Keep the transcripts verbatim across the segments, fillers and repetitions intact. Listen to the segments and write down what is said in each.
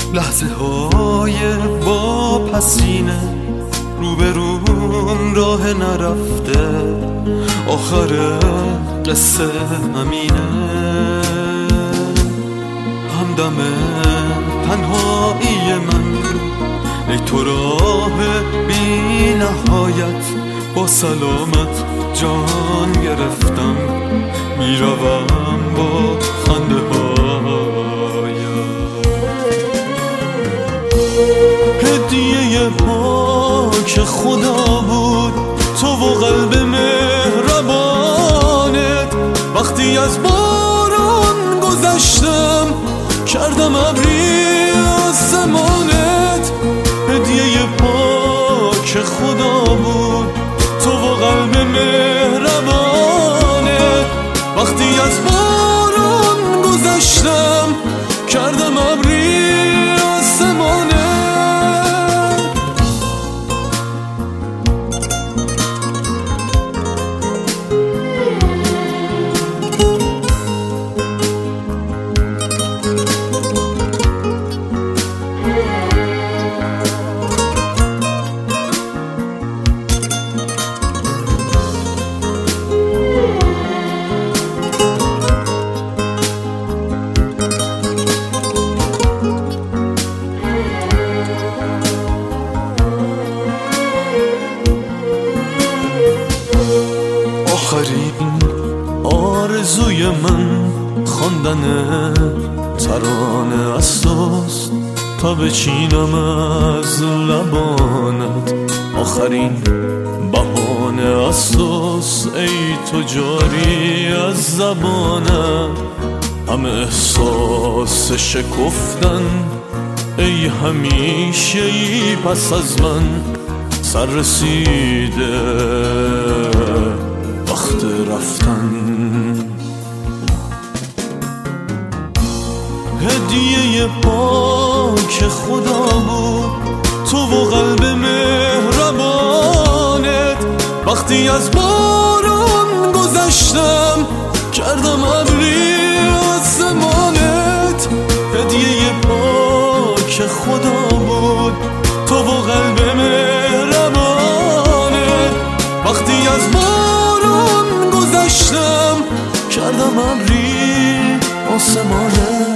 لحظه های واپسینه، روبروم راه نرفته، آخر قصه همینه. همدم تنهایی من ای تو راه بی نهایت، با سلامت جان گرفتم، میروم با خنده هایم. هدیه پاک خدا بود تو و قلب مهربانت، وقتی از باران گذشتم کردم ابری آسمانت. هدیه پاک خدا بود تو و قلب مهربانت، وقتی از باران گذشتم کردم ابری آسمانت. آخرین آرزوی من خواندن ترانه از توست تا بچینم از لبانت. آخرین بهانه از توست ای تو جاری از زبانت. همه احساس شکفتن ای همیشه ای پس از من سر رسیده وقت رفتن. هدیه پاک خدا بود تو و قلب مهربانت، وقتی از باران گذشتم کردم ابری آسمانت. هدیه پاک خدا بود تو و قلب مهربانت، وقتی از باران گذشتم کردم ابری آسمانت.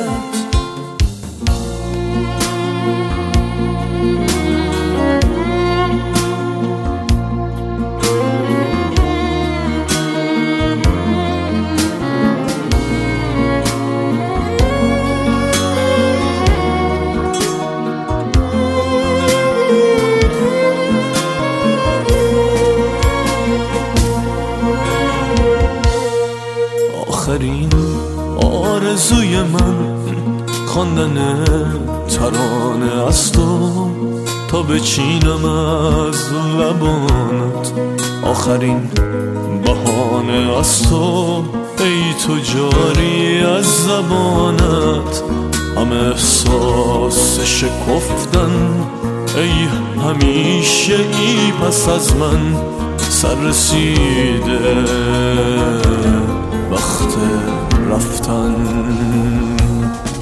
آخرین آرزوی من خواندن ترانه از تو تا بچینم از لبانت. آخرین بهانه از تو ای تو جاری از زبانت. همه احساس شکفتن ای همیشه ای پس از من سر رسیده وقت رفتن.